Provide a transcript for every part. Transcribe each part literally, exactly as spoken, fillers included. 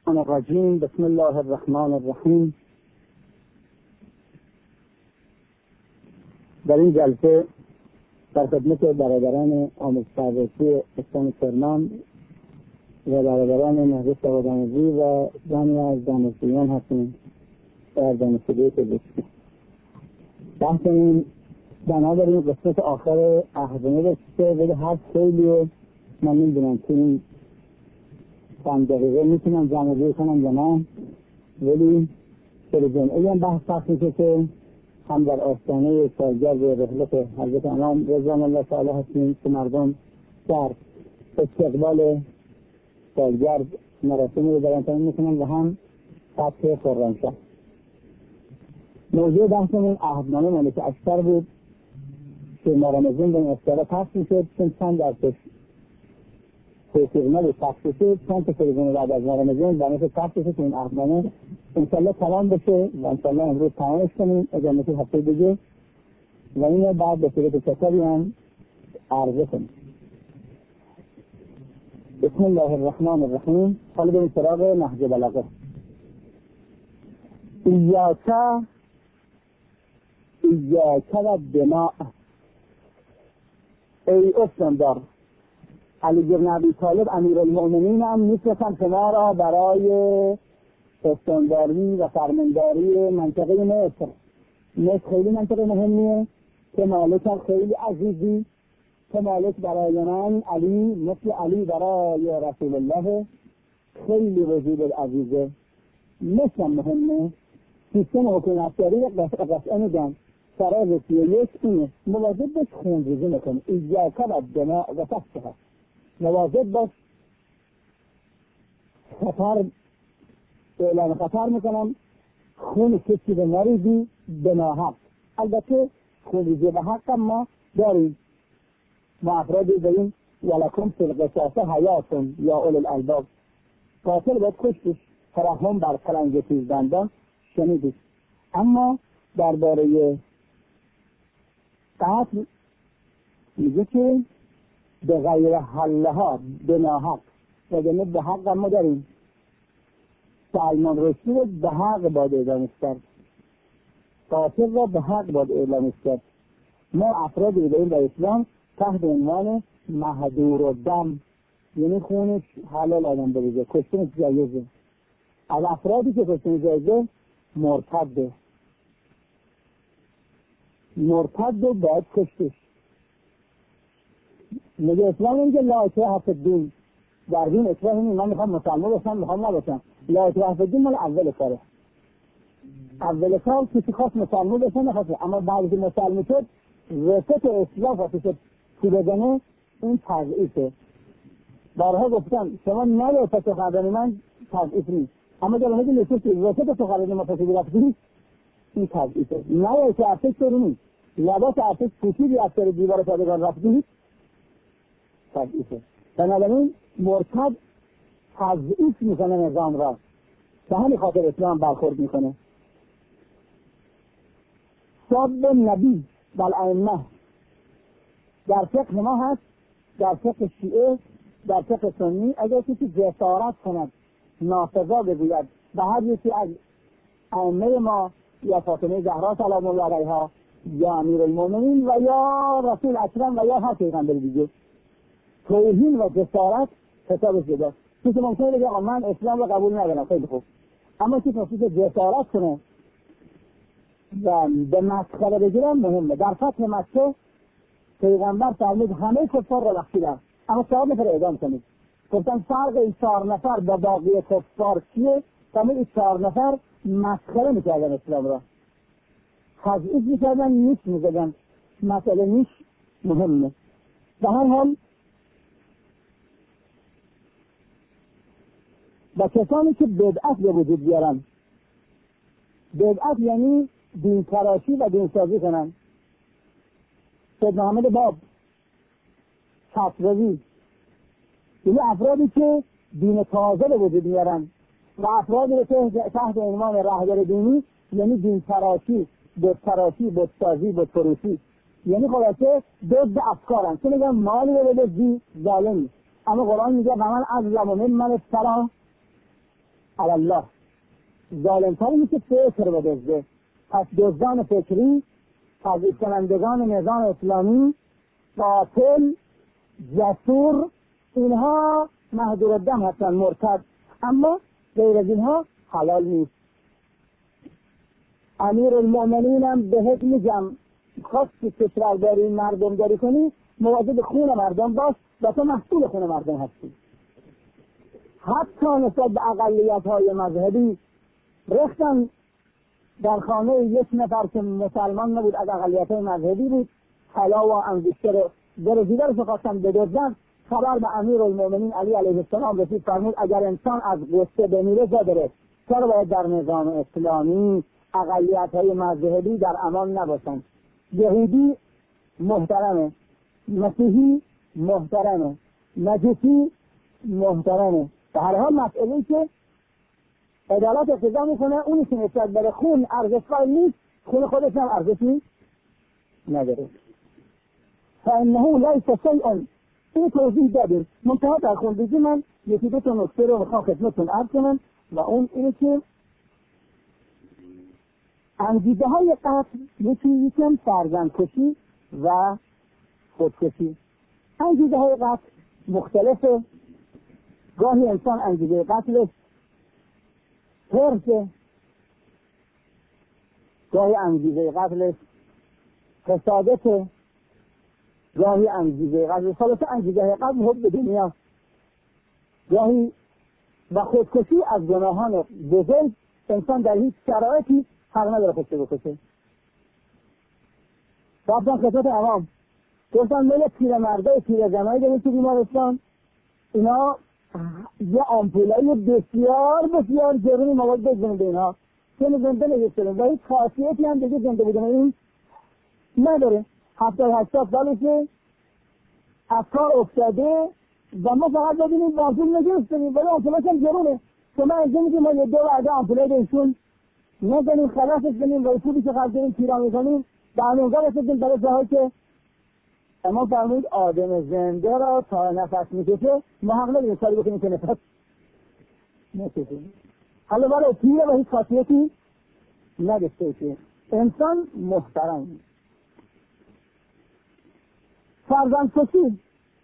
الرجیم. بسم الله الرحمن الرحیم. در این جلسه در خدمت برادران آموزش‌پردازی استان کرمان و برادران مهندس دانشجویی و جمعی از دانشجویان هستیم در دانشکده پزشکی. بحثمون بنابراین قسمت آخر احزمه رسیده، ولی هر خیلی رو من نمیدونم که این چند دقیقه میتونم جمع جوری کنم یا نه، ولی سر جمعه هم بحث بحث میشه که هم در آستانه سالگرد رحلت حضرت امام رضوان الله تعالی هستیم که مردم در استقبال سالگرد مراسمی رو در انتظار میکنن و هم فتح خرمشاه. موضوع بحثمون عهدنامه ملک اشتر بود که مرامزون به این اصطلاح پخش میشد، چون چند درسش توفیق نبود پخش شد، چند تا تلویزیون بعد از مرامزون برنامه پخش شد که این عهدنامه انشالله تمام بشه و انشالله امروز تمامش کنیم ادامه هفته دیگه و اینو بعد به صورت کتابی هم عرضه کنیم. بسم الله الرحمن الرحیم. حالا بریم سراغ نهج بلاغه. ایاک ایاک و دماء، ای استاندار علی بن ابی طالب امیرالمؤمنین هم می‌فرستم شما را برای استانداری و فرمانداری منطقه مصر. مصر خیلی منطقه مهمیه که مالک هم خیلی عزیزی، که مالک برای من علی مثل علی برای رسول الله خیلی وجود عزیزه. مصر مهمه. سیستم حکومتداری و قطعه میگن فراز سی و یک اینه، مواظب باش خونریزی نکنی. ایاک و دماء و فسقها، مواظب باش خطر اعلام خطر میکنم خون کسی به نریزی به ناحق. البته خونریزی به حق ما داریم، ما افرادی داریم ولکم فی القصاص حیات یا اولی الالباب، قاتل باید کشتش، ترحم بر فرنگ تیزدندان شنیدید. اما درباره قتل میگه که به غیر حلها به ناحق، وگرنه به حق ما داریم. سلمان رشدی رو به حق باید اعدامش کرد، قاتل را به حق باید اعدامش کرد. ما افرادی داریم در اسلام تحت عنوان مهدور و دم، یعنی خونش حلال آدم بریزه، کشتنش جایزه. از افرادی که کشتنش جایزه مرتده، مرتده باید کشتش. میگه اسلام اینجا لا اکراه فی الدین، در دین اکراه اینه من میخوام مسلمان باشم میخوام نباشم. لا اکراه فی الدین مال اول کاره، اول کار کسی خواست مسلمان بشه نخواست، اما بعد که مسلمان شد رسط اسلام خواست شد که بزنه، این تضعیفه. بارها گفتم شما نباید سخنرانی من تضعیف نیست، اما در مورد نشست رسط سخنرانی ما تصویر رفتید این تضعیفه. نباید که ارتش رو نیست لباس ارتش پوشیدی از سر دیوار پادگان رفتید تضعیفه. بنابراین مرتد تضعیف میکنه نظام را، به همین خاطر اسلام برخورد میکنه. سب نبی بل ائمه در فقه ما هست، در فقه شیعه، در فقه سنی. اگر کسی جسارت کند ناسزا بگوید به هر یکی از ائمه ما، یا فاطمه زهرا سلام الله علیها، یا امیرالمؤمنین و یا رسول اکرم و یا هر پیغمبر دیگه، توهین و جسارت حسابش جداست. کسی ممکنه بگه آقا من اسلام رو قبول ندارم، خیلی خوب، اما کسی ممکنه جسارت کنه و به مسخره بگیرم مهمه. در فتح مکه پیغمبر فرمود همه کفار را بخشیدم، اما چهار نفر اعدام کنید. گفتن فرق این چهار نفر با باقی کفار چیه؟ فرمود این چهار نفر مسخره میکردن اسلام را، تضعیف میکردن، نیش میزدن. مسئله نیش مهمه. به هر حال و کسانی که بدعت به وجود بیارن، بدعت یعنی دین تراشی و دین سازی کنن. سید محمد باب، شطرزی، یعنی افرادی که دین تازه به وجود میارن و افرادی که تحت عنوان رهبر دینی، یعنی دین تراشی، بت تراشی، بت سازی، بت فروشی، یعنی خلاصه ضد افکارن. چون میگن مالی رو بدزدی ظالمی، اما قرآن میگه من اظلم ممن افتری الله ظالمتری که فکر بدزده. پس دزدان فکری، تضعیف کنندگان نظام اسلامی، قاتل، جسور، اینها محضور الدم هستن، مرتد، اما غیر از اینها حلال نیست. امیر المؤمنین هم بهت میگم خواستی کشورداری مردم داری کنی مواظب خون مردم باش و تو مسئول خون مردم هستی. حتی نسبت به اقلیت های مذهبی رفتن در خانه یک نفر که مسلمان نبود، از اقلیت های مذهبی بود، طلا و انگشتر رو درزیده رو خواستن بدزدن. خبر به امیر المؤمنین علی علیه السلام رسید، فرمود اگر انسان از غصه بمیره جا داره، چرا باید در نظام اسلامی اقلیت های مذهبی در امان نباشن؟ یهودی محترمه، مسیحی محترمه، مجوسی محترمه، به هر حال مسئله که عدالت اقتضا میکنه اونی که نسبت بر خون ارزش‌قائل نیست، خون خودش هم ارزشی نداره. فانه لیس شیئا، این توضیح دادیم. منتها در خونریزی من یکی دو تا نکته رو میخوام خدمتتون عرض کنم و اون اینه که انگیزه های قتل یکی یکم فرزندکشی و خودکشی. انگیزه های قتل مختلفه. گاهی انسان انگیزه قتلش حرصه، گاهی انگیزه قتلش حسادته، گاهی انگیزه قتلش خلاصه انگیزه قتل حب دنیا، گاهی و خودکشی از گناهان بزرگ. انسان در هیچ شرایطی حق نداره خودش بکشه. رفتن خدمت عوام گفتن مل پیر مرده پیر زنایی داریم تو بیمارستان، اینا یه آمپولای بسیار بسیار گرونی مواد بزنیم به اینا که زنده نگشتریم و هیچ خاصیتی هم دیگه زنده بودن این نداره. هفتاد هشتاد سالشه از کار افتاده و ما فقط ببینیم بازون نگشتریم ولی آمپولاش هم گرونه. شما اینجا میگیم ما یه دو وعده آمپولای بهشون نزنیم خلاصش کنیم و پولی که خرج کنیم پیرا میکنیم به همونجا رسیدیم برای جاهایی که اما فرمود آدم زنده را تا نفس میکشه ما حق نداریم کاری بکنیم که نفس نکشیم. حالا برای پیره و هیچ خاصیتی نداشته که انسان محترم. فرزندکشی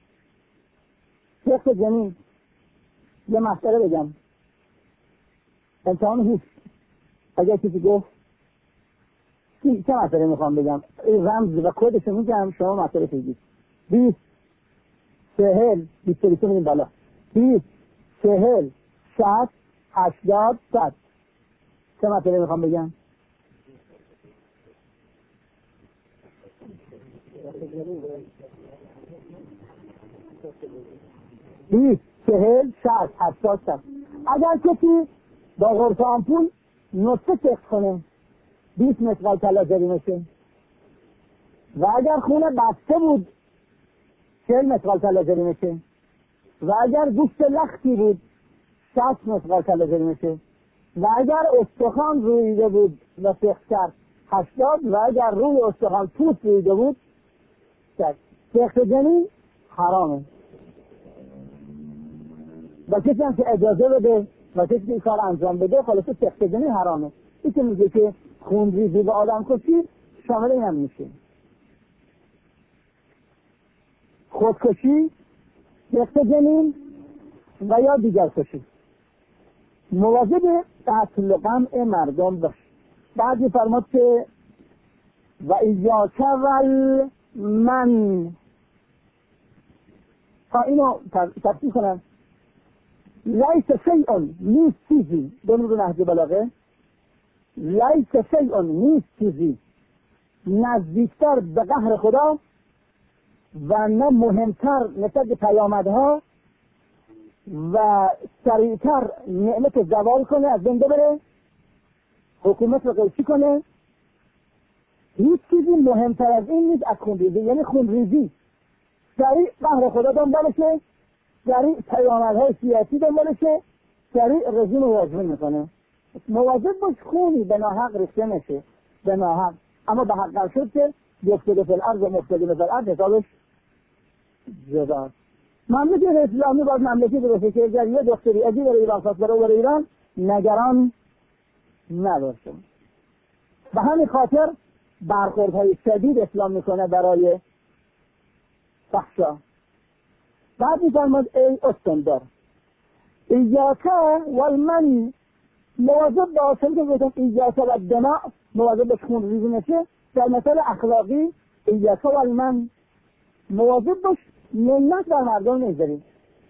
فقه جنین یه مسئله بگم امتحان هیچ اگر کسی گفت چه چه مسئله میخوام بگم رمز و کدشو میگم شما مسئله بگید. بیست چهل بیست بیست میدیم بالا بیست چهل شصت هشتاد صد چه مسئله میخوام بگم؟ بیست چهل شصت هشتاد صد. اگر کسی با غرفه آمپول نصفه چک کنه بیست مثقال طلا جریمه شه و اگر خونه بسته بود چهل مثقال طلا جریمه شه و اگر گوشت لختی بود شصت مثقال طلا جریمه شه و اگر استخوان رویده بود و سخت کرد هشتاد و اگر روی استخوان پوست رویده بود شصت. سخت جنین حرامه و کسی هم که اجازه بده و کسی که این کار انجام بده خلاصه سخت جنین حرامه. این که میگه که خونریزی به آدم کشی شامل این هم میشه. خودکشی، سخت جنین و یا دیگر کشی. مواظب قتل و قمع مردم باش. بعد میفرماد که و ایاک والمن تا اینو تفسیر کنم لیس شیئن نیست چیزی بنور نهج بلاغه لیس شیئن نیست چیزی نزدیکتر به قهر خدا و نه مهمتر نسبت به پیامدها و سریعتر نعمت زوال کنه از بنده بره حکومت رو قیچی کنه. هیچ چیزی مهمتر از این نیست از خونریزی. یعنی خونریزی سریع قهر خدا دنبالشه، سریع پیامدهای سیاسی دنبالشه، سریع رژیم رو واجبین میکنه. مواظب باش خونی به ناحق ریخته نشه به ناحق، اما به حق شد که یفتده فی الارض و مفتدین فی الارض حسابش جداست. مملکت اسلامی باید مملکتی باشه که اگر یه دختری ازی برای ایران خواست برای برای ایران نگران نباشم. به همین خاطر برخوردهای شدید اسلام میکنه برای فحشا. بعد میفرماد ای استندار ایاکا والمنی، مواظب باش که گفتم ایاکا و دماء، مواظب باش خون ریزی نشه. در مثال اخلاقی ایاکا والمن، مواظب باش منت بر مردم نگذاری.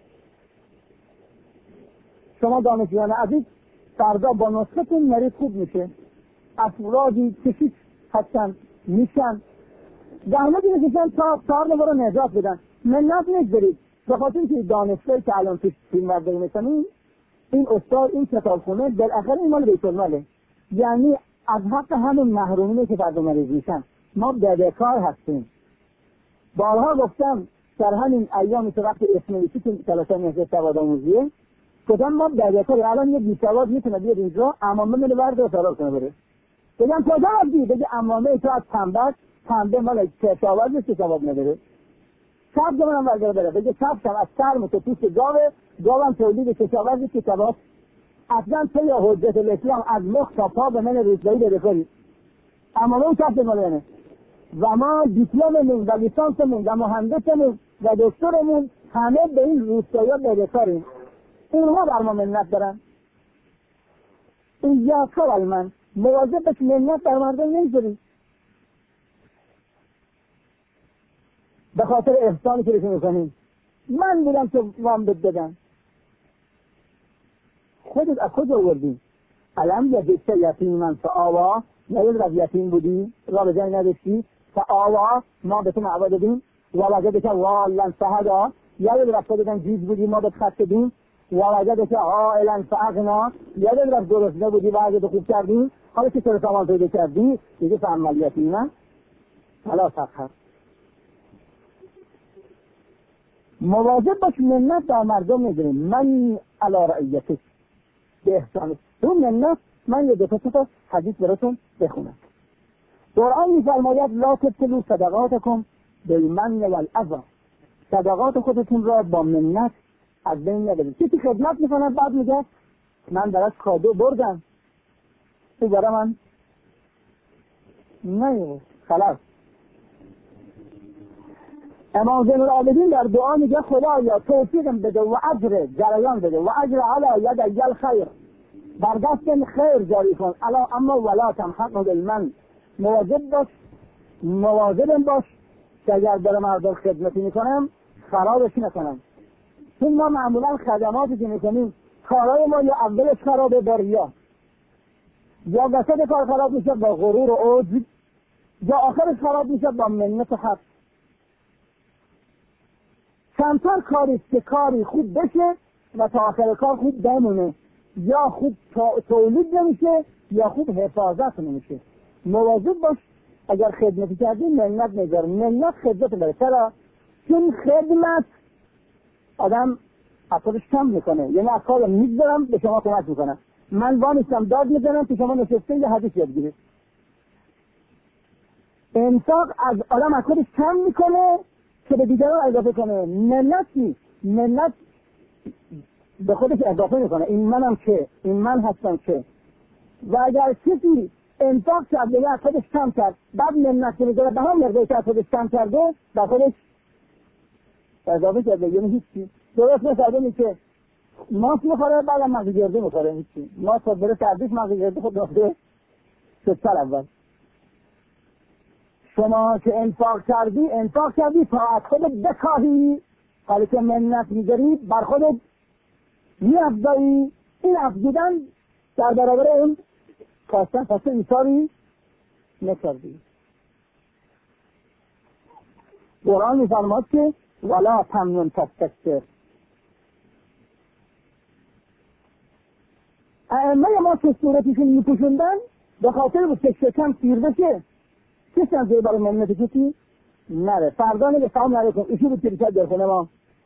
شما دانشجویان عزیز فردا با نسختون مریض خوب میشه، افرادی کشید هستن میشن زحمتی میکشن تا تار رو نجات بدن، منت نگذارید. به خاطر که دانشگاهی که الان توش فیلمبرداری میکنیم، این استاد این کتابخونه بالاخره این مال بیت الماله، یعنی از حق همون محرومینه که فردا مریض میشن. ما بدهکار هستیم. بارها گفتم در همین ایامی که وقت اسمنویسی که کلاسای نهضت سوادآموزیه گفتم ما بدهکار. الان یه بیسواد میتونه بیاد اینجا عمامه منو ورده و سراغ کنه بره، بگم کجا رفتی؟ بگه عمامه تو از پنبه، پنبه مال کشاورز نیست که سواد نداره. سبز منم ورده بره، بگه سبزم از سرم تو پوست گاوه، گاوم تولید کشاورز نیست که سواد. اصلا تو یا حجت الاسلام از مخ تا پا به من روزگاری بده کنید. عمامه اون سبز مالانه و ما دیپلممون و لیسانسمون و مهندسمون و دکترمون همه به این روستایی ها بدهکاریم. اونها بر ما منت دارن. ایاکا والمن، مواظب باش منت بر مردم نمیذاری. به خاطر احسانی که بهشون میکنیم. من بودم تو وام بد بدم. خودت از کجا آوردی؟ علم یا بیشتر یتیم من فآوا، نوید از یتیم بودی را به جای نداشتی فآوا، ما به تو معوا دادیم و وجدک والن فهدا، یاد رفت دادن جیز بودی ما به خط دیم و وجدک عائلا فاغنا، یاد رفت گرسنه بودی و وجد خوب کردیم. حالا که تو سامان پیدا کردی دیگه فعمل یتیمه حالا سخر. مواظب باش منت در مردم نداریم. من علی رعیتک به احسان. اون منت من یه دفعه تا حدیث براتون بخونم. قرآن می‌فرماید لا تبطلوا صدقاتکم بالمن والاذی، صدقات خودتون را با منت از بین نبرید. کسی خدمت میکنه بعد میگه من براش کادو بردم تو برای من نه خلاص. امام زین العابدین در دعا میگه خدایا توفیقم بده و اجر جریان بده و اجر علی ید الخیر، بر دست خیر جاری کن. الا اما ولا تمحق بالمن، مواظب باش مواظب باش که اگر برای مردم خدمتی میکنم خرابش نکنم. چون ما معمولا خدماتی که میکنیم کارهای ما یا اولش خرابه با ریا، یا وسط کار خراب میشه با غرور و عجب، یا آخرش خراب میشه با منت و حق. کمتر کاری که کاری خوب بشه و تا آخر کار خوب بمونه، یا خوب تولید نمیشه یا خوب حفاظت نمیشه. مواظب باش اگر خدمتی کردی منت نگذار. منت خدمت بره. چرا؟ چون خدمت آدم از خودش کم میکنه، یعنی از کار میگذارم به شما کمک میکنم. من وانستم داد میزنم که شما نشسته یه حدیث یاد گیرید. انفاق از آدم از خودش کم میکنه که به دیگران اضافه کنه. منت نیست، منت به خودش اضافه میکنه. این منم که، این من هستم که. و اگر کسی انفاق کرد یا از خودش کم کرد بعد منت میکنه به هم مقداری که از خودش کم کرده به خودش اضافه کرده، یعنی هیچی. درست مثل می که ماست میخوره بعد هم مغزی گرده میخوره، هیچی. ماست خود بره تردیش مغزی گرده خود داخته شدتر اول. شما که انفاق کردی انفاق کردی تا از خودت بکاهی، حالی که منت میگری بر خودت میافزایی. این افزودن در برابر اون کاستن پس ایثاری نکردی. قرآن میفرماد که ولا تمنن تستکثر. ائمه ما که صورتشون میپوشوندن به خاطر بود که شکم سیر بشه. کسی هم زیر برای منت کسی نره. فردا نگه سلام علیکم ایشی بود که بیشتر در خونه ما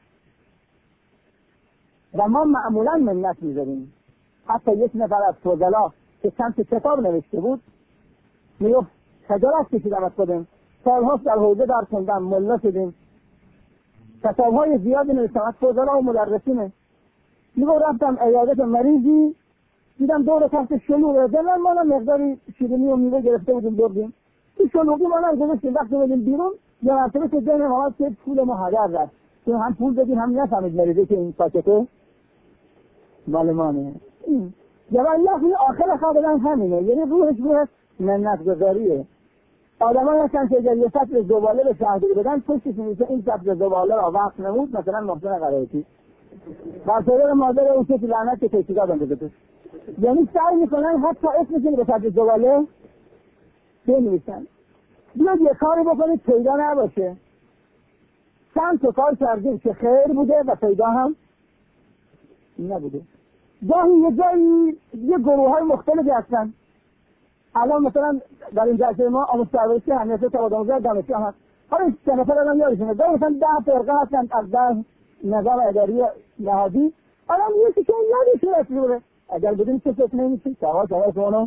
و ما معمولا منت میذاریم. حتی یک نفر از فضلا که چند کتاب نوشته بود میگفت خجالت کشیدم از خودم، سالهاست در حوزه در خوندم، ملا شدیم، کتابهای زیادی نوشتم از فضلا و مدرسینه. میگفت رفتم عیادت مریضی دیدم دور تحت شلوغه دلم مالا مقداری شیرینی و میوه گرفته بودیم بردیم تو شلوغی مالا گذاشتیم وقتی بدیم بیرون یه مرتبه که دنم آمد که پول ما هدر رفت چون هم پول بدیم هم نفهمید مریضه که این ساکته مال مانه یا والله آخر خبرم همینه یعنی روحش روح منت گذاریه آدم ها هستن که اگر یه سطر زباله به شهدی بدن پشتش میشه این سطر زباله را وقت نمود مثلا محسن قرائتی بر صدر مادر اون که لعنت که تیسیگاه بنده توش یعنی سعی میکنن حتی اسمشون به سطر زباله بنویسن بیاد یه کاری بکنید پیدا نباشه چند تا کار کردیم که خیر بوده و پیدا هم نبوده گاهی یه جایی یه گروه های مختلفی هستن الان مثلا در این جلسه ما آموز پرورشی همیشه تبادل دانشگاه هست حالا این سه نفر الان یادشونه داره مثلا ده فرقه هستن از ده نظام اداری نهادی الان یکی که یادشون رسیده اگر بدون چه فکر نمیشید سوال سوال شما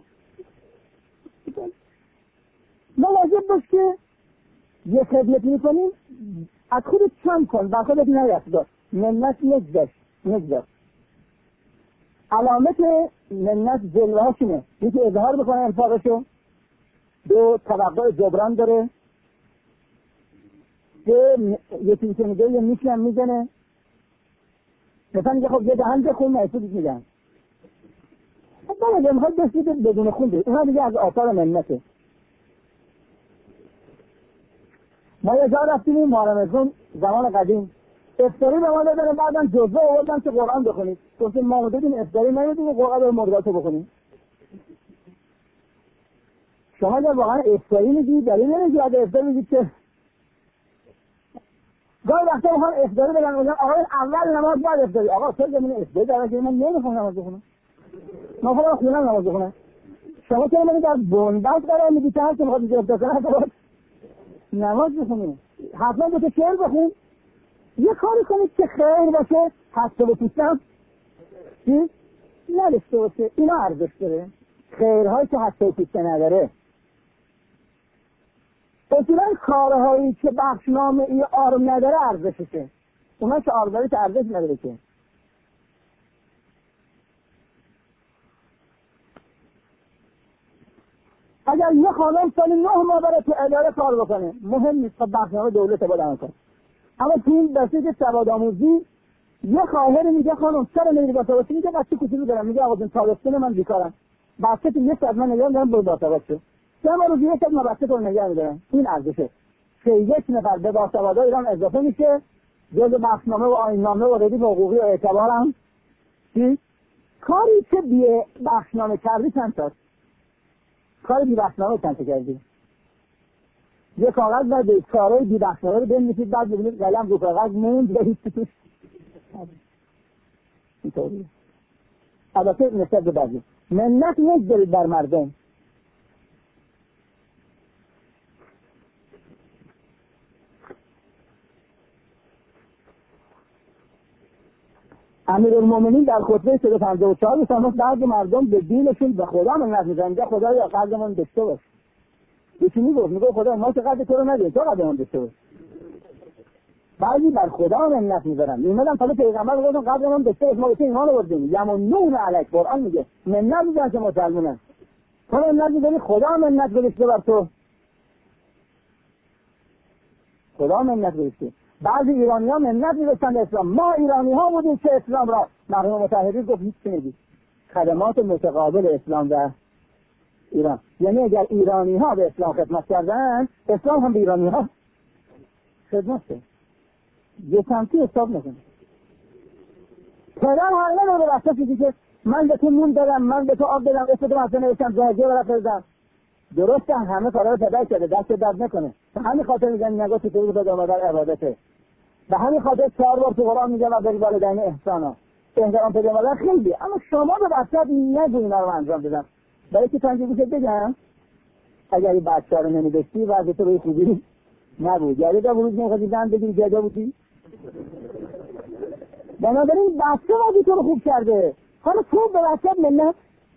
مواظب باش که یه خدمت میکنیم از خودت کم کن و خودت نیفدار منت نگذاشت نگذاشت علامت منت جلوه هاشونه یکی اظهار بکنه انفاقشو دو توقع جبران داره سه یکی که میگه یه میشنم میزنه مثلا میگه خب یه دهن بخون محسوبیت میگن خب بله میخواد بسید بدون خون بید اینها دیگه از آثار منته ما یه جا رفتیم این محرمزون زمان قدیم افتاری به ما دادن بعدم جزوه آوردن که قرآن بخونید گفتیم ما دادیم افتاری نمیدیم قرآن به مرداتو بخونیم شما اگر واقعا افتاری میگید دلیل نمیگید اگر افتاری میگید که گاهی وقتا میخوان افتاری بگن آقا اول نماز باید افتاری آقا چه زمین افتاری در که من نمیخونم نماز بخونم من خودم خونم نماز بخونم شما که من در بنبست قرار میدید که هر که میخواد اینجا افتاری کنه نماز بخونیم حتما بوده شعر بخون یه کاری کنید که خیر باشه هسته و پیستم چی؟ نداشته باشه اینا ارزش داره خیرهایی که هسته و پیسته نداره اصولا کارهایی که بخشنامه ای آرم نداره ارزششه اونا که آرم داره که ارزش نداره که اگر یه خانم سالی نه ماه برای تو اداره کار بکنه مهم نیست که بخشنامه دولت باید عمل کنه اما تو این بسیج سواد آموزی یه خواهر میگه خانم چرا نمیری باسواسی میگه بچه کوچولو دارم میگه آقا جون تابستون من بیکارم بچه تو یه ساعت من نگاه میدارم برو باسواسی سه ماه روزی یک ساعت من بچه تو نگاه میدارم این ارزشه که یک نفر به باسوادا ایران اضافه میشه جز بخشنامه و آیین‌نامه و ردیف حقوقی و اعتبار هم چی؟ کاری که بی بخشنامه کردی چند تاست کاری بی بخشنامه چند تا کردی یه کاغذ باید به کارهای بی بخشنامه رو بنویسید بعد ببینید قلم رو کاغذ موند به هیچ توش اینطوریه البته نسبت به بعضی منت نگذارید بر مردم امیرالمومنین در خطبه صد و پنجاه و چهار فرمود بعضی مردم به دینشون به خدا منت میزنن میگه خدایا قدرمون داشته باش یکی میگفت میگه خدا ما که قدر تو رو ندیم تو قدرمون داشته باش بعضی بر خدا منت میذارن میمدن تا پیغمبر گفتن قدرمون داشته باش ما به ایمان آوردیم یمنون علیک قرآن میگه منت میذارن که مسلمانن تو منت میذاری خدا منت گذاشته بر تو خدا منت گذاشته بعضی ایرانی ها منت می‌رسند اسلام ما ایرانی ها بودیم که اسلام را مرحوم مطهری گفت هیچ چی نگید خدمات متقابل اسلام در ایران یعنی اگر ایرانی ها به اسلام خدمت کردن اسلام هم به ایرانی ها خدمت کرد یه سمتی حساب نکنه پدر حقیقه رو به بسته چیزی که من به تو مون دادم من به تو آب دادم اسم تو مثلا نوشتم زاجه برای فردم درسته همه کارا رو پدر کرده دست درد نکنه به همین خاطر میگن نگاه تو تو داد آمدن عبادته به همین خاطر چهار بار تو قرآن میگن و بری والدین احسانا احترام پیدا آمدن خیلی اما شما به بچه‌ت نگو اینا رو انجام بدن برای که تنجیبی که بگم اگر این بچه رو نمیداشتی وضع تو روی خوبی نبود یعنی در ورود نمیخوادی زن بگیری جدا بودی بنابراین بچه وضع تو رو خوب کرده حالا تو به بچه‌ت منت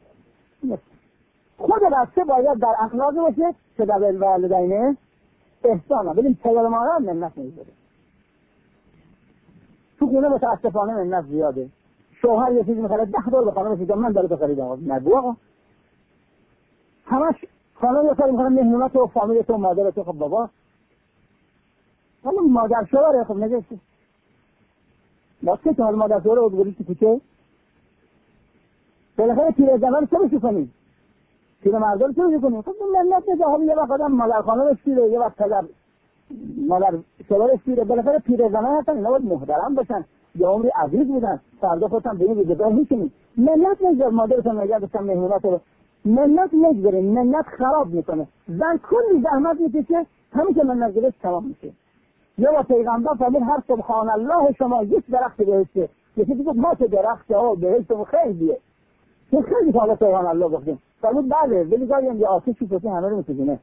خود بچه باید در اخلاق باشه که در والدین احسانا ببین پدر و مادر منت نمیذاره تو خونه متاسفانه منت زیاده شوهر یه چیزی میخره ده دور به خانمش میگه من داره بخرید آقا نگو آقا همش خانم یه کاری میکنه مهمونات و فامیل تو مادر تو. خب بابا حالا مادر شوهره خب نگه واسه که حالا مادر شوهره و بگوری تو کوچه بالاخره پیر زمان چه بشی کنی پیر مردم چه بشی کنی خب ملت نگه حالا یه وقت آدم مادر خانمش پیره یه وقت پدر مادر شوهرش پیره بالاخره پیر زمان هستن اینا باید محترم باشن یه عمری عزیز بودن فردا خودتم به این روزگار میکنید ملت نگذار مادرتون نگه داشتن مهمونات رو ملت نگذارین ملت خراب میکنه زن کلی زحمت میکشه همین که منت گرفت تمام میشه. یا با پیغمبر فرمود هر سبحان الله شما یک درخت بهشته یکی دیگه ما که درخت ها بهشت و خیلیه که خیلی حالا سبحان الله گفتیم فرمود بله ولی گاهی یه آتیشی پسی همه رو میسوزونه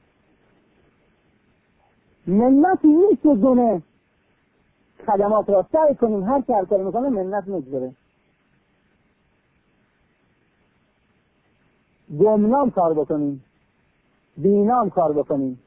ملت میسوزونه خدمات را سعی کنیم هر کار کاری میکنه ملت نگذاره گمنام کار بکنیم بینام کار بکنیم.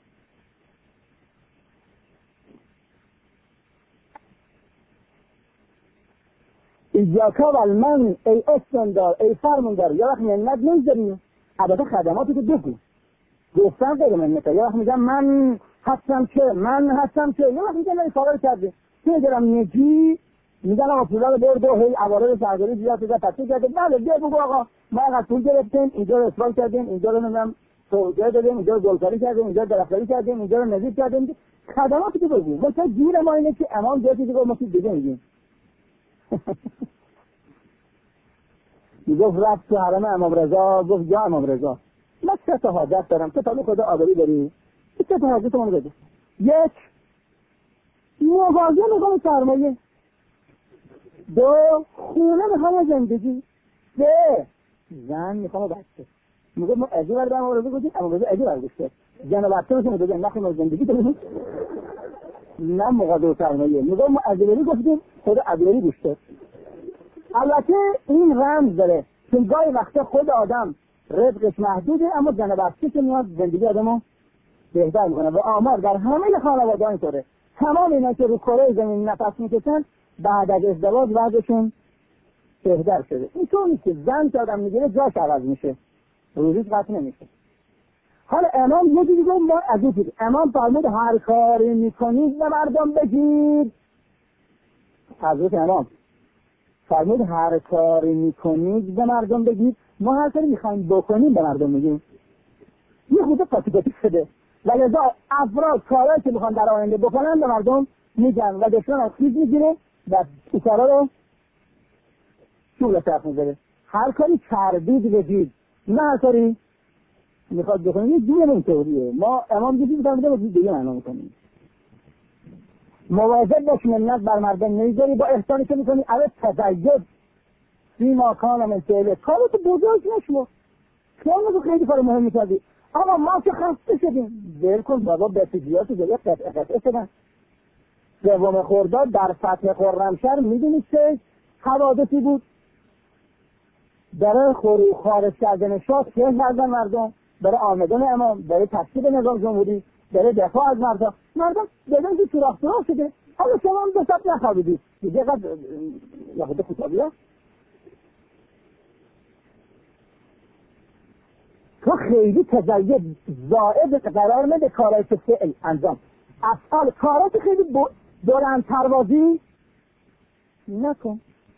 ایجاکا و المن ای استندار ای فرماندار یا وقت منت نمیذاریم البته خدماتی که بگو گفتن غیر منته یا وقت میگم من هستم که من هستم که یا وقت میگم این کارا رو کرده که دارم نجی میگن آقا پولا رو برد و هی عوارض شهرداری زیاد شده تحصیل کرده بله بیا بگو آقا ما اینقدر پول گرفتیم اینجا رو اصلاح کردیم اینجا رو نمیدونم توجیه دادیم اینجا رو گلکاری کردیم اینجا درختکاری کردیم اینجا رو نظیف کردیم خدماتی که بگو مثلا گیر ما اینه که امام جایی که ما چیز دیگه میگیم میگفت رفت تو حرم امام رضا گفت یا امام رضا من سه تا حاجت دارم تو تا خدا آدمی داری سه تا حاجت من بگو یک مواظب میکنم سرمایه دو خونه میخوام زندگی سه زن میخوام بچه میگفت ما ازی برده امام رضا گفتیم امام رضا ازی برگشته زن و بچه میخوام بگم نخوام زندگی داریم نه مقادر سرمایه میگفت ما ازی بری گفتیم خدا ازی بری گوشته. البته این رمز داره چون گاهی وقتا خود آدم رزقش محدوده اما زن و بچه که میاد زندگی آدمو بهتر میکنه و آمار در همه خانواده اینطوره تمام اینا که رو کره زمین نفس میکشن بعد از ازدواج وضعشون بهتر شده. این طور نیست که زن که آدم میگیره جاش عوض میشه روزیش قطع نمیشه. حالا امام یه چیزی گفت ما از این چیز امام فرمود هر کاری میکنید به مردم بگید حضرت امام فرمود هر کاری میکنید به مردم بگید ما هر کاری میخوایم بکنیم به مردم میگیم یه خود قاطی قاطی شده و لذا افراد کارهایی که میخوان در آینده بکنن به مردم میگن و دشمن از خیز میگیره و این کارا رو شغل طرف میذاره. هر کاری کردید بگید نه هر کاری میخواد بکنیم یه دیگه اینطوریه ما امام دیدیم فرموده با دیگه معنا میکنیم. مواظب باش منت بر مردم نمیذاری با احسانی که میکنی اوه تزید سیما کان من فعله کارتو بزرگ نشو خیلی خیلی کار مهم میکردی اما ما که خسته شدیم ول کن بابا بسیجیاتو جلوی قطعه قطعه شدن. دوم خرداد در فتح خرمشهر میدونید که حوادثی بود برای خروج خارج کردن شاه چه کردن مردم برای آمدن امام برای تشکیل نظام جمهوری برای دفاع از مردم مردم بدون که سوراخ سوراخ شده حالا شما هم دو ساعت نخوابیدید دیگه قد یاخده خطابی ها تو خیلی تزاید زائد قرار نده کارهای که فعل انجام افعال کارات خیلی بلند پروازی نکن.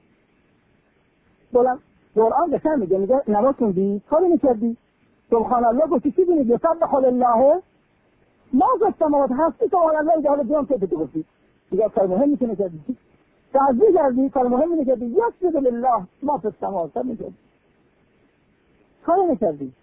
بلند قرآن بسن میگه میگه نماز خوندی کاری میکردی سبحان الله گفتی چی بینید یسبح الله ما گفتمات هستی سبحان الله اینجا حالا دیام که تو گفتی دیگه کار مهم میکنه کردی تعظیه کردی کار مهم میکردی یسجد لله ما فی السماوات میکردی کاری نکردی.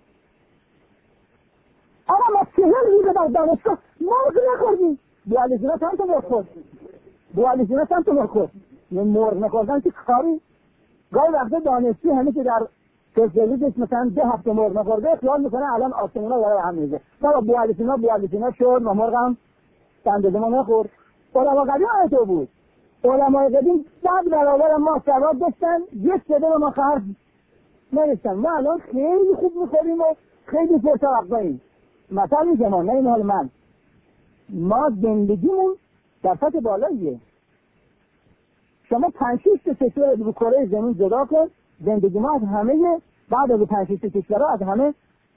اما ما چهل روزه در دانشگاه مرغ نخوردیم بوالیزینات هم تو مرغ خورد بوالیزینات هم تو مرغ خورد مرغ نخوردن که کاری گاهی وقتا دانشجو همه که در کسلیدش مثلا ده هفته مرغ نخورده خیال میکنه الان آسمونا داره هم میزه ما بوالیزینا بوالیزینا شد ما مرغ هم دندده ما نخورد. علما قدیم آیتو بود علمای قدیم صد برابر ما سواد داشتن یک سده ما خرج نرسن ما الان خیلی خوب میخوریم و خیلی پرتوقعیم. مثلا میگم نه این حال من ما زندگیمون در سطح بالاییه شما پنج شش تا کشور رو کره زمین جدا کن، زندگی ما از همه بعد از پنج شش تا کشورها از همه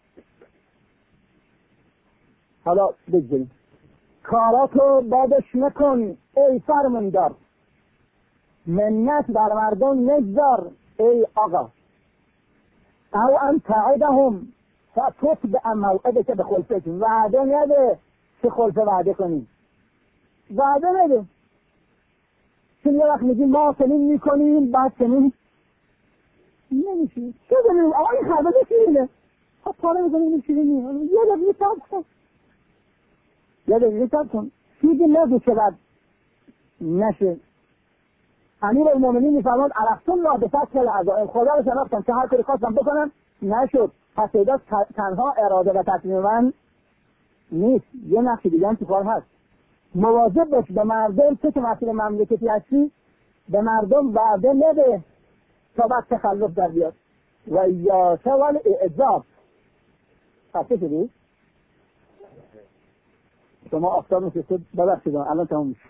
حالا بگذاریم کاراتو بادش نکن ای فرماندار، منت بر مردم نگذار ای آقا، او ان تعدهم فتتبع موعدک بخلفک، وعده نده که خلف وعده کنیم، وعده نده. چون یه وقت میگیم ما چنین میکنیم بعد چنین نمیشیم. چه داریم آقا این خربزه شیرینه، خب پاره میکنیم این شیرینی، یه دقیقه صبر کن یه دقیقه صبر کن چیزی نگو چقدر نشه. امیر المومنین میفرماد الفتون لا به فتح العزائم، خدا رو شناختم که هر کاری خواستم بکنم نشد، پس ایداد تنها اراده و تصمیم من نیست، یه نقش دیگه هم تو کار هست. مواظب باش به مردم چه که مسئول مملکتی هستی به مردم وعده نده تا بعد تخلف در بیاد. و ایاک والاعجاب. خسته شدی؟ شما آفتاب نشسته ببخشید الان تمام میشه.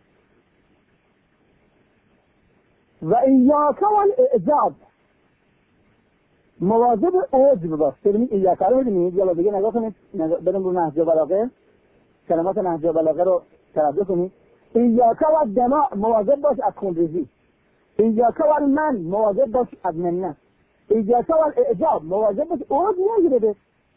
و ایاک والاعجاب، مواظب عجب باش. ببینید ایاک رو می‌بینید یا دیگه نگاه کنید، بریم رو نهج بلاغه، کلمات نهج بلاغه رو ترجمه کنید. ایاک و دماء، مواظب باش از خونریزی. ایاک و المن، مواظب باش از منت. ایاک و الاعجاب، مواظب باش عجب نگیره،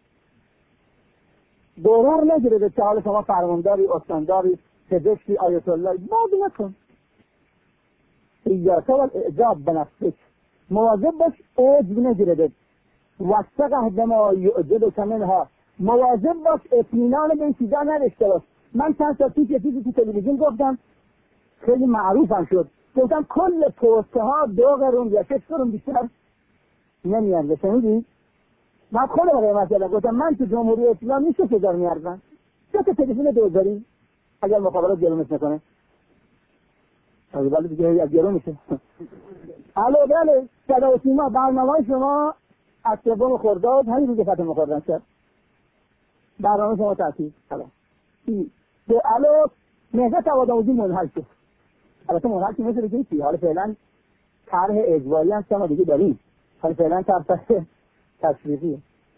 غرور نگیره که حال شما فرمانداری، استانداری، پزشکی، آیت الله، باز نکن. ایاک و الاعجاب بنفسک، مواظب باش عجب نگیره. وثقه بما یعجبک منها، مواظب باش اطمینان به این چیزا نداشته باش. من چند سال پیش یه چیزی تو تلویزیون گفتم خیلی معروفم شد، گفتم کل پوسته ها دو قرون یا شش قرون بیشتر نمیارزه. شنیدی؟ من خودم قیمت دادم، گفتم من تو جمهوری اسلامی شش هزار میارزن، سه تا تلفن دوزاری اگر مخابرات گرونش نکنه. از ولی دیگه از گرون میشه. الو بله صدا و سیما برنامه شما از سوم خرداد همین روز فتح مقرن شد. برنامه شما تعطیل. الان به الو مهدت آبادآموزی منحل شد. البته منحل که مثل بگیم چی؟ حالا فعلا طرح اجباری هم شما دیگه داریم، حالا فعلا طرح تشویقیه.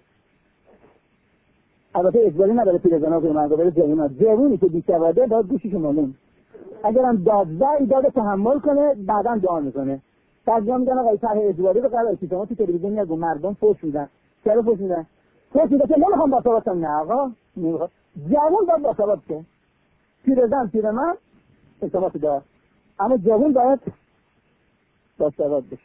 البته اجباری نداره پیرزنا که من بره جوونا، جوونی که بی‌سواده باید گوشیشو مالون، اگرم دادزای داد تحمل کنه بعداً دعا میکنه. بعضیا میگن آقا طرح اجباری رو قراره که شما تو تلویزیون میگن مردم فوش میدن. چرا فوش میدن؟ فوش میدن که نمیخوام باسوادم. نه آقا نمیخوام. جوون باید باسواد شه. پیرزن پیرمرد اعتماد دار، اما جوون باید باسواد بشه.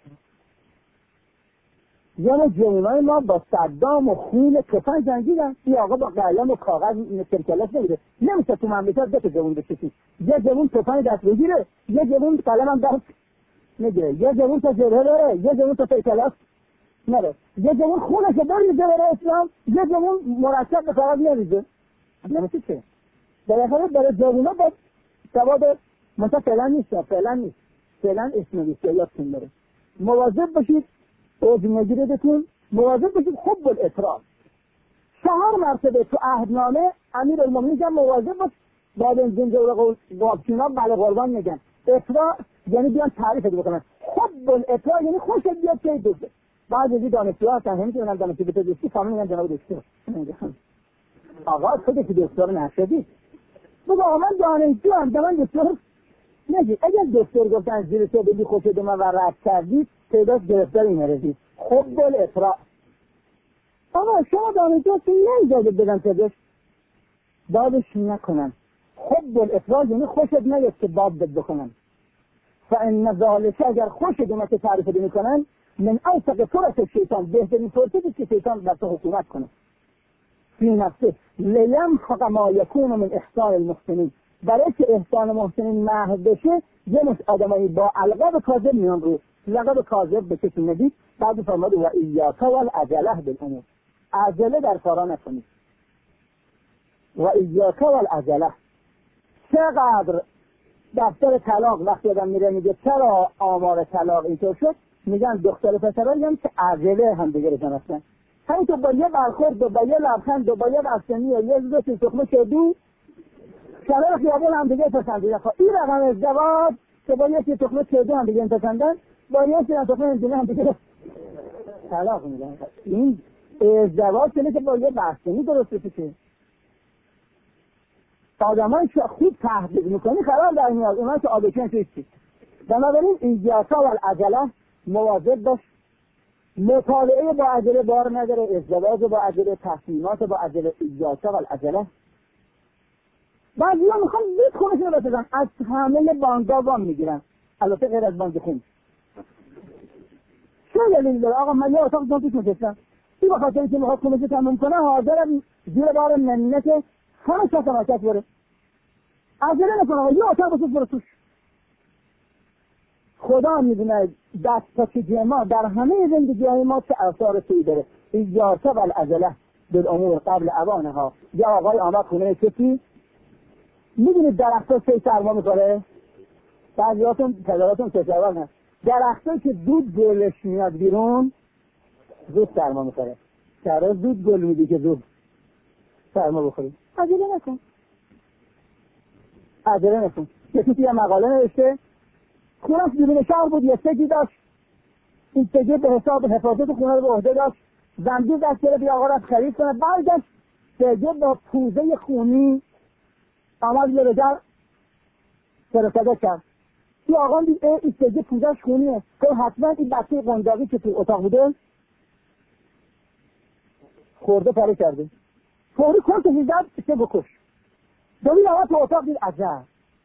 یعنی جوانای ما با صدام و خون کفن جنگیدن. این آقا با قلم و کاغذ سرکلاش نمیده، نمیشه تو مملکت دو تا جوان بکشی، یه جوان کفن دست بگیره، یه جوان قلم هم دست نگیره، یه جوان تا جبهه بره، یه جوان تا سرکلاش نره، یه جوان خونش رو برمیزه برای اسلام، یه جوان مرتب به کاغذ نریزه. نمیشه چه؟ در اخر برای جوانا با سواد منطقه فعلا نیست، فعلا نیست، فعلا اسم نیست، یادتون بره. مواظب باشید اوج نگیردتون، مواظب باشید حب الاطراف. چهار مرتبه تو عهدنامه امیر المومنین میگن مواظب باش بعد این زنجه و بابچینا بله قربان میگن. اطراف یعنی بیان تعریف بکنن. حب الاطراف یعنی خوشت بیاد که دوسته. بعد از این دانشجوها هستن نمیتونن دانشجو به دوستی فامیل میگن جناب دکتر. آقا خودت که دکتر نشدی. بگو من دانشجو ام، من دکتر نگی. اگر دکتر گفتن زیر تو بدی خوشت من و رد کردی تعداد گرفتار این رسید. حب الاطراف. آقا شما دانشجو که نمیذارید بدن تدش دادش نکنن. حب الاطراف یعنی خوشت نیست که داد بد بکنن. فان ذالک، اگر خوشت اومد تعریف بده میکنن من اوثق فرص شیطان، بهترین فرصتی که شیطان بر تو حکومت کنه. فی نفسه لیمحق ما یکون من احسان المحسنین، برای که احسان محسنین محو بشه یه مش آدمایی با القاب کاذب میان رو. لقب کاذب به کسی ندید. بعد فرمود و ایاک والعجله بالامور، عجله در کارا نکنید. و ایاک والعجله. چقدر دفتر طلاق وقتی آدم میره میگه چرا آمار طلاق اینطور شد، میگن دختر پسرا میگن که عجله هم دیگه رسن هستن. همین تو با یه برخورد و با یه لبخند و با یه بستنی و یه زوزه سخمه شدی شرار خیابون هم دیگه پسندیده. این رقم ازدواج که با یکی تخمه چهده هم دیگه انتکندن، با یکی تخمه انتونه هم دیگه طلاق میدن. این ازدواج کنه که با یه بستنی درست بشه که آدمایی که خوب تحقیق میکنی خراب در میاد، اونها که آبکن چیستی. بنابراین ایجاسا و العجله مواظب باش، مطالعه با عجله بار نداره، ازدواج با عجله، تصمیمات با عجله، ایجاسا و العجله. بعضی ها میخوان بیت خونشون رو بسازن، از همه بانک‌ها وام میگیرن، البته غیر از بانک خون. چه دلیل داره؟ آقا من یه اتاق دون توش نشستم، این بخاطر اینکه میخواد خونش تموم کنه حاضرم زیر بار منت همه شخص مرکز بره. عجله نکن آقا، یه اتاق بساز برو توش. خدا میدونه دست پاچگی ما در همه زندگی های ما چه آثار سوی داره. ایجاسا و العجله بالامور قبل اوانها. یه آقای آمد خونه کسی، میدونید درخت ها چه سرما میکنه؟ بعضیاتون پدراتون تجربه نه، درخت ها که دود گلش میاد بیرون زود سرما میکنه. چرا زود گل میدی که زود سرما بخوری؟ عجله نکن، عجله نکن. یکی توی مقاله نوشته خونش بیرون شهر بود، یه سگی داشت، این سگی به حساب حفاظت خونه رو به عهده داشت، زنبیل دست گرفت بیا آقا رفت خرید کنه، برگشت سگی با پوزه خونی آمد یه رجل فرستاده کرد. این آقا دید این سگی پوزش خونیه، که حتما این بچه قنداقی که تو اتاق بوده خورده پاره کرده، فوری کن که هیزد چه بکش. دوید آقا تو اتاق دید عجب،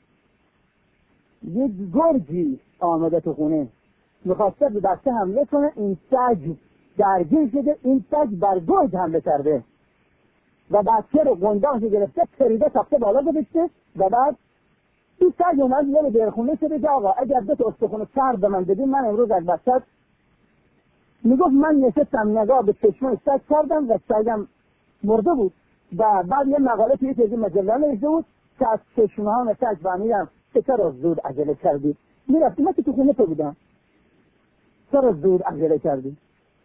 یک گرگی آمده تو خونه میخواسته به بچه حمله کنه، این سگ درگیر شده، این سگ بر گرگ حمله کرده و بچه رو قنداقش گرفته پریده تاخته بالا گذاشته و بعد این سگ اومد یه درخونه شده که آقا اگر دو تا استخونه سر به من بدین من امروز از بچه میگفت من نشستم نگاه به چشمه سگ کردم و سگم مرده بود و بعد یه مقاله توی تیزی مجله نوشته بود که از چشمه ها سگ فهمیدم که چرا زود عجله کردی. میرفتی من که تو خونه تو بودم، چرا زود عجله کردی؟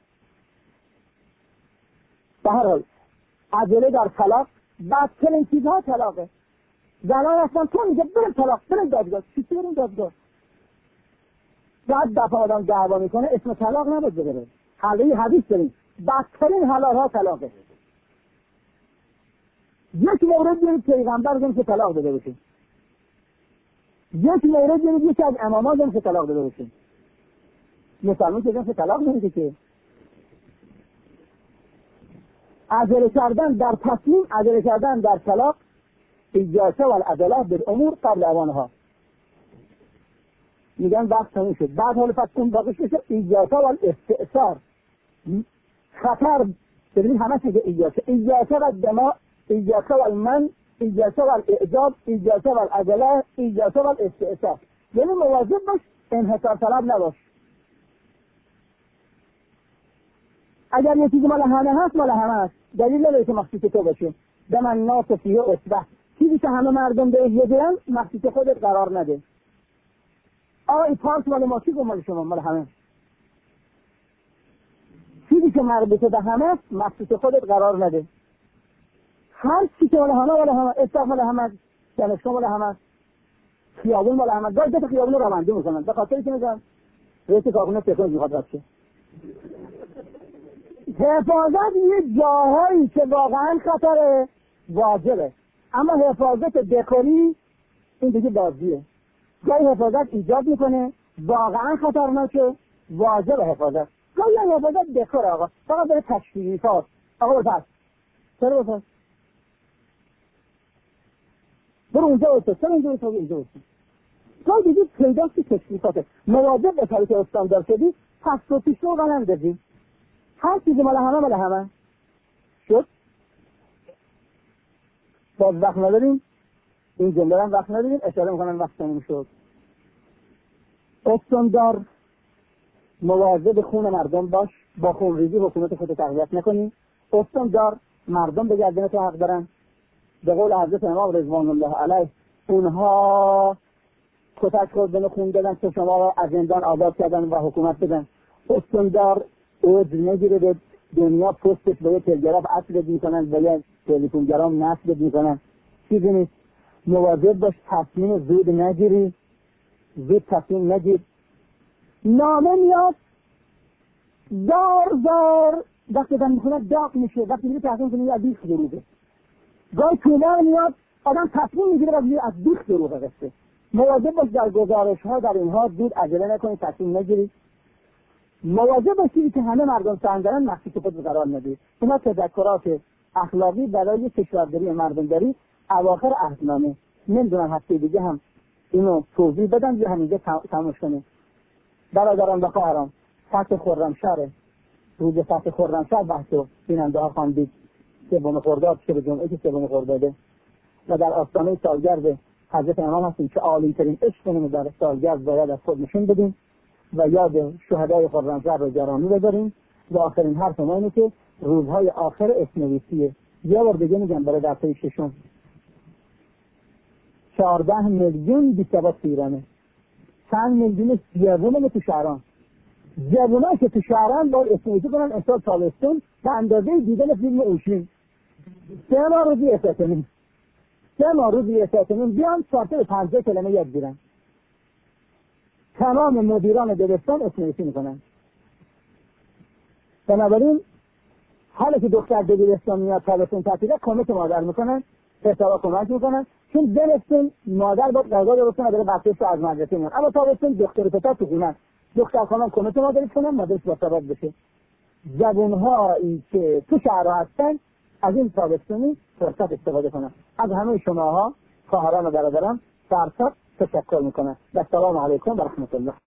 به هر حال عجله در طلاق بدترین چیزها طلاقه. زنان هستن تو میگه برم طلاق، برم دادگاه، چیزی برم دادگاه. بعد دفعه آدم دعوا میکنه اسم طلاق نباید بگیره. حالی حدیث داریم بدترین حلال ها طلاقه. یک مورد دارید پیغمبر داریم که طلاق داده باشیم، یک مورد دارید یکی از اماما داریم که طلاق داده باشیم. مسلمان که داریم که طلاق نمیده که عجله کردن در تصمیم، عجله کردن در طلاق ایجاسا و العجله بالامور قبل اوانها. میگن وقت تموم شد، بعد حال فتکن باقیش بشه ایجاسا و الاستئثار. خطر ببینید همه چیز ایجاسا، ایجاسا و دماء، ایجاسا و المن، ایجاسا و الاعجاب، ایجاسا و العجله، ایجاسا و الاستئثار. یعنی مواظب باش انحصار طلب نباش. اگر یه چیزی مال همه هست مال همه هست، دلیل نداره که مخصوص تو باشه. به من ناس فیه اصبح، چیزی که همه مردم به احیه دارن مخصوص خودت قرار نده. آقا این پارت مال ما، چی گفت مال شما؟ مال همه. چیزی که مربوطه به همه مخصوص خودت قرار نده. هر چی که مال همه مال همه، استاق مال همه، دانشگاه مال همه، خیابون مال همه. گاهی دو خیابون رو رانندگی میکنن به خاطر اینکه میگن رئیس کارخونه تکون میخواد رفته. حفاظت یه جاهایی که واقعا خطره واجبه، اما حفاظت دکوری این دیگه بازیه. جایی حفاظت ایجاد میکنه واقعا خطرناکه، واجب حفاظت. گاهی حفاظت دکور آقا فقط داره تشریفات. آقا بپس چرا بپس؟ برو اونجا بپس، چرا اونجا بپس؟ اونجا بپس. گاهی دیگه پیداست که تشریفاته. مواظب باشی که استاندار شدی، پس رو پیش رو غلم دادی. هر چیزی مال همه مال همه شد. باز وقت نداریم، این جمله هم وقت نداریم، اشاره میکنم وقت تموم شد. استاندار مواظب خون مردم باش، با خونریزی حکومت خود تقویت نکنی. استاندار مردم به گردن تو حق دارن. به قول حضرت امام رضوان الله علیه اونها کتک خوردن خون دادن که شما را از زندان آزاد کردن و حکومت بدن. استاندار اوج نگیره به دنیا پستش به یه تلگراف اصلت میکنن و یه تلفنگرام نصبت میکنن. چیزی نیست. مواظب باش تصمیم زود نگیری. زود تصمیم نگیر. نامه میاد زار زار وقتی دارم میخونه داغ میشه، وقتی میگه تصمیم کنید از بیخ دروغه. گاهی طولان میاد آدم تصمیم میگیره و از بیخ دروغه قصه. مواظب باش در گزارش ها در اینها زود عجله نکنید، تصمیم نگیرید. مواظب باشید که همه مردم سهم دارن مخصوص خود قرار ندید. اینا تذکرات اخلاقی برای کشورداری مردم داری اواخر عهدنامه. نمیدونم هفته دیگه هم اینو توضیح بدم یا همینجا تموش کنیم. برادران و خواهران، فتح خرمشهر، روز فتح خرمشهر بحثو بیننده ها خواندید سوم خرداد که به جمعه که سوم خرداده و در آستانه سالگرد حضرت امام هستیم که عالی ترین عشقمون در سالگرد باید از خود نشون بدیم و یاد شهدای خرمشهر رو گرامی بذاریم. و آخرین حرف ما اینه که روزهای آخر اسمنویسیه. یه بار دیگه میگم برای درسای ششم چهارده میلیون بیسواد تو ایرانه، چند میلیون جوونه تو شهران. جوونایی که تو شهران باید اسمنویسی کنن امسال تابستون به اندازه دیدن فیلم اوشین. سه ماه روزی احساسمین سه ماه روزی احساسمین بیان چارته به پنجاه کلمه یاد گیرن. تمام مدیران دبستان اسمنویسی میکنن. بنابراین حالا که دختر دبیرستان میاد تابستون تعطیله کمک مادر میکنن، حسابا کمک میکنن، چون دبستون مادر باید قضا درست کنه بره بچه‌ش از مدرسه میاد. اما تابستون دختر پسر تو خونه، دختر خانم کمک مادرش کنن، مادرش باثبات بشه. جوان‌هایی که تو شهرها هستن از این تابستونی فرصت استفاده کنن. از همه شماها خواهران و برادران فرصت تشکر میکنن. و السلام علیکم و رحمت الله.